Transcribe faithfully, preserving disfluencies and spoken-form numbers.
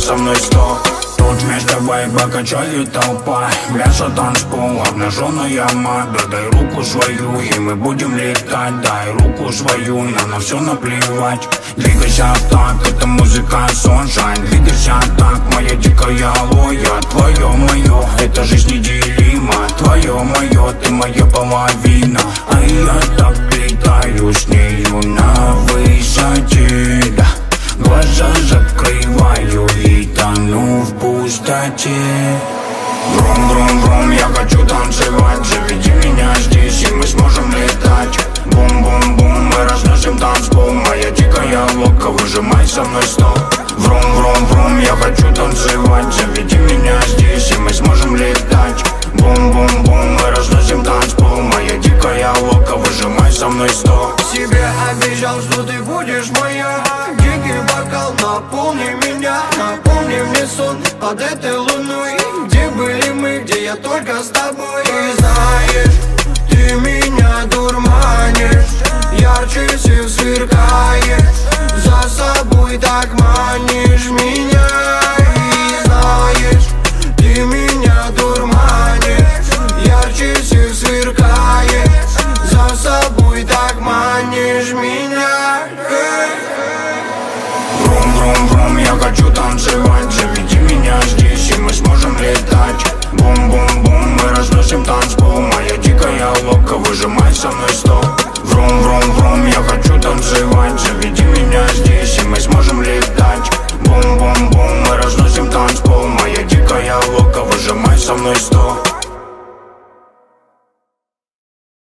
со мной сто. Тут вместо вайба качает толпа, мясо танцпол, обнаженная мада. Дай руку свою, и мы будем летать. Дай руку свою, нам на все наплевать. Двигайся так, это музыка Sunshine. Двигайся так, моя дикая лоя. Твое мое, это жизнь неделима. Твое мое, ты моя половина. А я так летаю с нею на высоте, да. Глаза закрываю и тону в пустоте. Брум-брум-брум, я хочу танцевать. Заведи меня здесь, и мы сможем летать. Бум-бум-бум, мы разносим танцпол. Моя дикая лока, выжимай со мной сто. Врум-врум-врум, я хочу танцевать. Заведи меня здесь, и мы сможем летать. Бум-бум-бум, мы разносим танцпол. Моя дикая лока, выжимай со мной сто. Себе обещал, что ты будешь моя. Дикий бокал, наполни меня. Напомни мне сон под этой луной. Где были мы, где я только с тобой. Ты знаешь, ты меня дурманишь. Ярче всех сверкаешь. За собой так манишь меня. И знаешь, ты меня дурманишь. Ярче всех сверкаешь. За собой так манишь меня. Брум-брум-брум, я хочу танцевать. Заведи меня здесь, и мы сможем летать. Бум-бум-бум, мы разносим танцпол. Моя дикая лока, выжимай со мной сто. Врум-врум-врум, я хочу танцевать. Заведи меня здесь, и мы сможем летать. Бум-бум-бум, мы разносим танцпол. Моя дикая лока, выжимай со мной сто.